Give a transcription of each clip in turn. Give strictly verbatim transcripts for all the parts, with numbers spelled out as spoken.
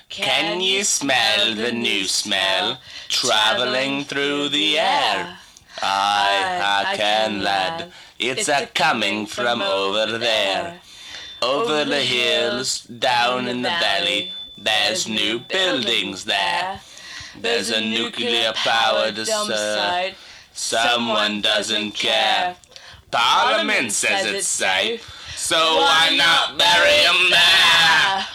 Can you smell the new smell travelling through the air? Aye, I can, lad. It's a coming from over there. Over the hills, down in the valley, there's new buildings there. There's a nuclear-powered site. Someone doesn't care. Parliament says it's safe, so why not bury 'em there?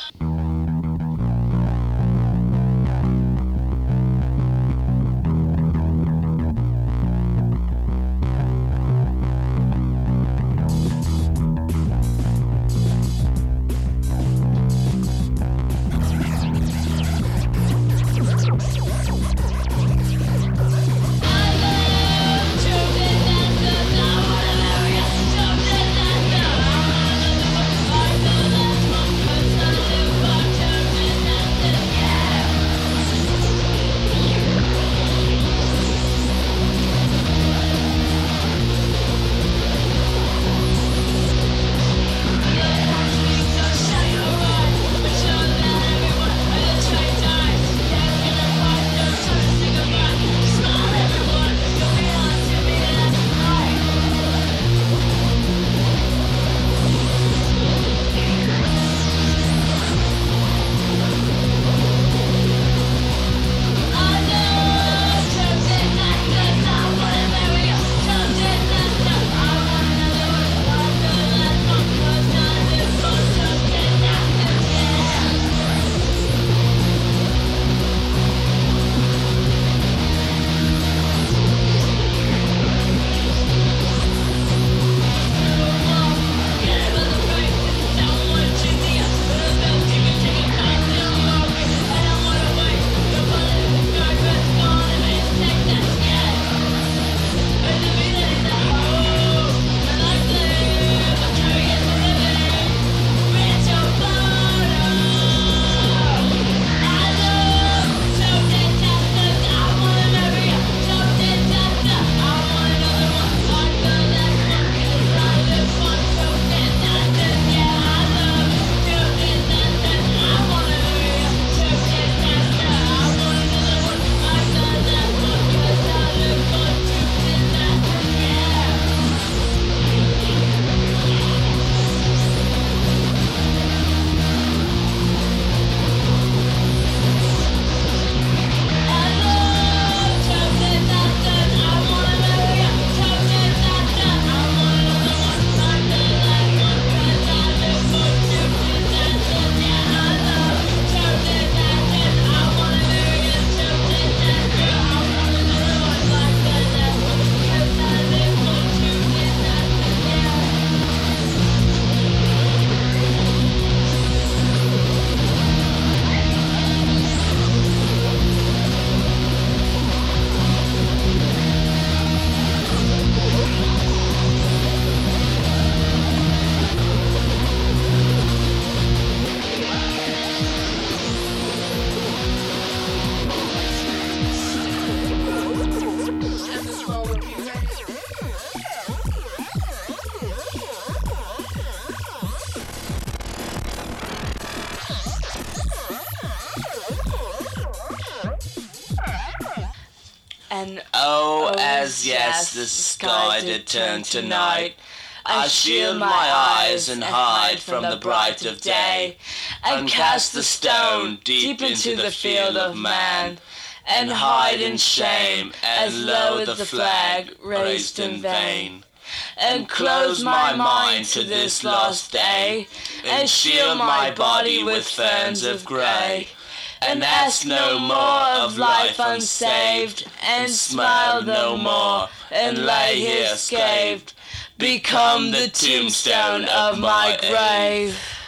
And oh, as yes, the sky did turn to night, I shield my eyes and hide from the bright of day, and cast the stone deep into the field of man, and hide in shame, and lower the flag raised in vain, and close my mind to this lost day, and shield my body with ferns of grey, and ask no more of life unsaved, and smile no more, and lay here scathed, become the tombstone of my grave.